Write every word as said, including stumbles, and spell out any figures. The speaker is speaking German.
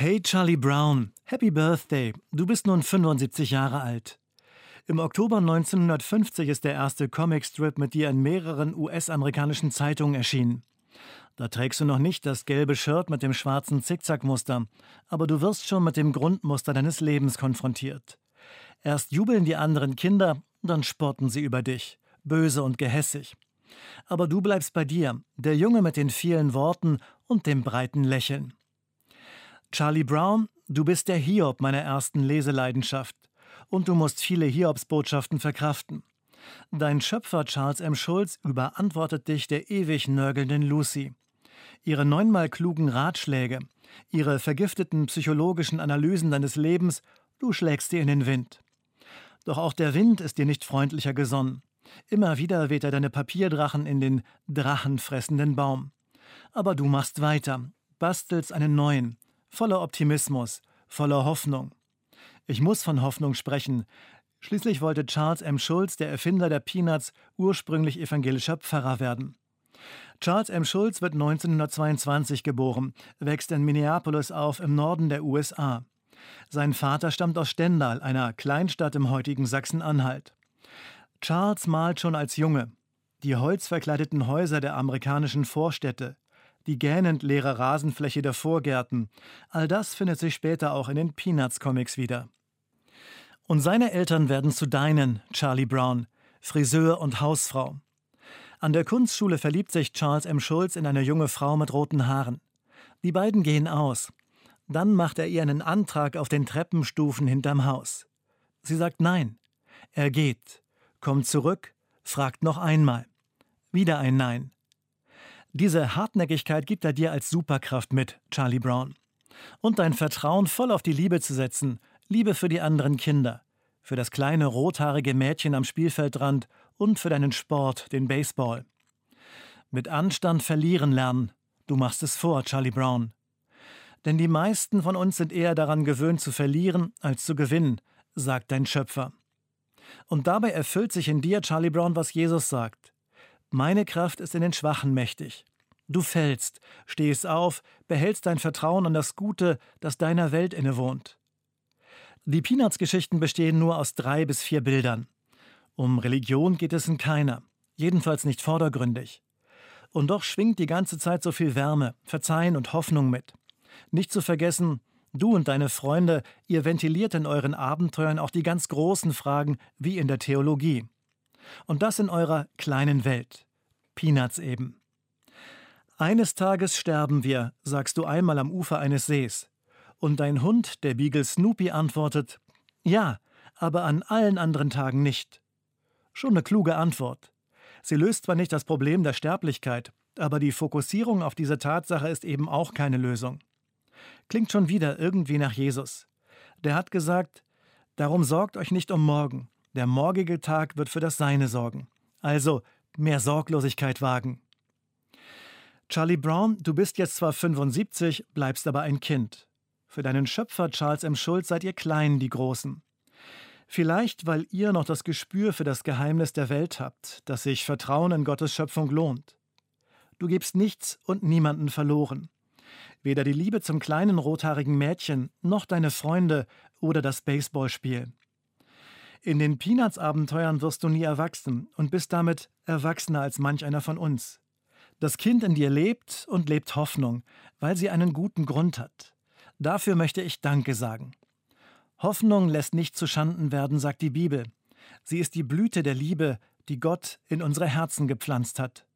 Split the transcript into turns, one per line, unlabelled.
Hey Charlie Brown, Happy Birthday, du bist nun fünfundsiebzig Jahre alt. Im Oktober neunzehnhundertfünfzig ist der erste Comicstrip mit dir in mehreren U S-amerikanischen Zeitungen erschienen. Da trägst du noch nicht das gelbe Shirt mit dem schwarzen Zickzackmuster, aber du wirst schon mit dem Grundmuster deines Lebens konfrontiert. Erst jubeln die anderen Kinder, dann spotten sie über dich, böse und gehässig. Aber du bleibst bei dir, der Junge mit den vielen Worten und dem breiten Lächeln. Charlie Brown, du bist der Hiob meiner ersten Leseleidenschaft. Und du musst viele Hiobsbotschaften verkraften. Dein Schöpfer Charles M. Schulz überantwortet dich der ewig nörgelnden Lucy. Ihre neunmal klugen Ratschläge, ihre vergifteten psychologischen Analysen deines Lebens, du schlägst dir in den Wind. Doch auch der Wind ist dir nicht freundlicher gesonnen. Immer wieder weht er deine Papierdrachen in den drachenfressenden Baum. Aber du machst weiter, bastelst einen neuen, voller Optimismus, voller Hoffnung. Ich muss von Hoffnung sprechen. Schließlich wollte Charles M. Schulz, der Erfinder der Peanuts, ursprünglich evangelischer Pfarrer werden. Charles M. Schulz wird neunzehnhundertzweiundzwanzig geboren, wächst in Minneapolis auf im Norden der U S A. Sein Vater stammt aus Stendal, einer Kleinstadt im heutigen Sachsen-Anhalt. Charles malt schon als Junge. Die holzverkleideten Häuser der amerikanischen Vorstädte, die gähnend leere Rasenfläche der Vorgärten, all das findet sich später auch in den Peanuts-Comics wieder. Und seine Eltern werden zu deinen, Charlie Brown, Friseur und Hausfrau. An der Kunstschule verliebt sich Charles M. Schulz in eine junge Frau mit roten Haaren. Die beiden gehen aus. Dann macht er ihr einen Antrag auf den Treppenstufen hinterm Haus. Sie sagt nein. Er geht, kommt zurück, fragt noch einmal. Wieder ein Nein. Diese Hartnäckigkeit gibt er dir als Superkraft mit, Charlie Brown. Und dein Vertrauen voll auf die Liebe zu setzen, Liebe für die anderen Kinder, für das kleine rothaarige Mädchen am Spielfeldrand und für deinen Sport, den Baseball. Mit Anstand verlieren lernen, du machst es vor, Charlie Brown. Denn die meisten von uns sind eher daran gewöhnt zu verlieren, als zu gewinnen, sagt dein Schöpfer. Und dabei erfüllt sich in dir, Charlie Brown, was Jesus sagt. Meine Kraft ist in den Schwachen mächtig. Du fällst, stehst auf, behältst dein Vertrauen an das Gute, das deiner Welt innewohnt. Die Peanuts-Geschichten bestehen nur aus drei bis vier Bildern. Um Religion geht es in keiner, jedenfalls nicht vordergründig. Und doch schwingt die ganze Zeit so viel Wärme, Verzeihen und Hoffnung mit. Nicht zu vergessen, du und deine Freunde, ihr ventiliert in euren Abenteuern auch die ganz großen Fragen wie in der Theologie. Und das in eurer kleinen Welt. Peanuts eben. Eines Tages sterben wir, sagst du einmal am Ufer eines Sees. Und dein Hund, der Beagle Snoopy, antwortet, ja, aber an allen anderen Tagen nicht. Schon eine kluge Antwort. Sie löst zwar nicht das Problem der Sterblichkeit, aber die Fokussierung auf diese Tatsache ist eben auch keine Lösung. Klingt schon wieder irgendwie nach Jesus. Der hat gesagt, darum sorgt euch nicht um morgen. Der morgige Tag wird für das Seine sorgen. Also mehr Sorglosigkeit wagen. Charlie Brown, du bist jetzt zwar fünfundsiebzig, bleibst aber ein Kind. Für deinen Schöpfer Charles M. Schulz seid ihr Kleinen, die Großen. Vielleicht, weil ihr noch das Gespür für das Geheimnis der Welt habt, dass sich Vertrauen in Gottes Schöpfung lohnt. Du gibst nichts und niemanden verloren. Weder die Liebe zum kleinen rothaarigen Mädchen, noch deine Freunde oder das Baseballspiel. In den Peanuts-Abenteuern wirst du nie erwachsen und bist damit erwachsener als manch einer von uns. Das Kind in dir lebt und lebt Hoffnung, weil sie einen guten Grund hat. Dafür möchte ich Danke sagen. Hoffnung lässt nicht zu Schanden werden, sagt die Bibel. Sie ist die Blüte der Liebe, die Gott in unsere Herzen gepflanzt hat.